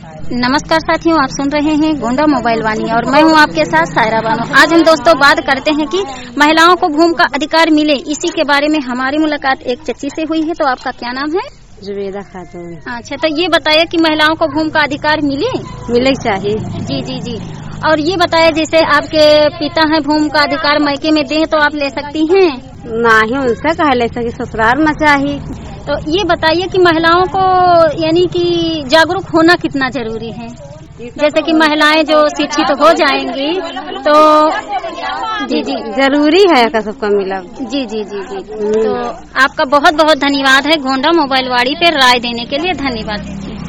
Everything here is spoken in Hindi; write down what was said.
नमस्कार साथियों, आप सुन रहे हैं गोंडा मोबाइल वाणी और मैं हूं आपके साथ सायरा बानो। आज हम दोस्तों बात करते हैं कि महिलाओं को भूमि का अधिकार मिले, इसी के बारे में हमारी मुलाकात एक चच्ची से हुई है। तो आपका क्या नाम है? जुबेदा खातून। अच्छा, तो ये बताइए कि महिलाओं को भूमि का अधिकार मिले चाहिए। जी जी जी। और ये बताइए, जैसे आपके पिता हैं, भूमि का अधिकार मायके में दें तो आप ले सकती हैं? नहीं, उनसे कह ले सकी, ससुराल में चाहिए। तो ये बताइए कि महिलाओं को यानी कि जागरूक होना कितना जरूरी है? जैसे कि महिलाएं जो शिक्षित हो जाएंगी तो जी जी जरूरी है का सबका मिला। जी जी जी जी। तो आपका बहुत बहुत धन्यवाद है गोंडा मोबाइल वाणी पे राय देने के लिए। धन्यवाद।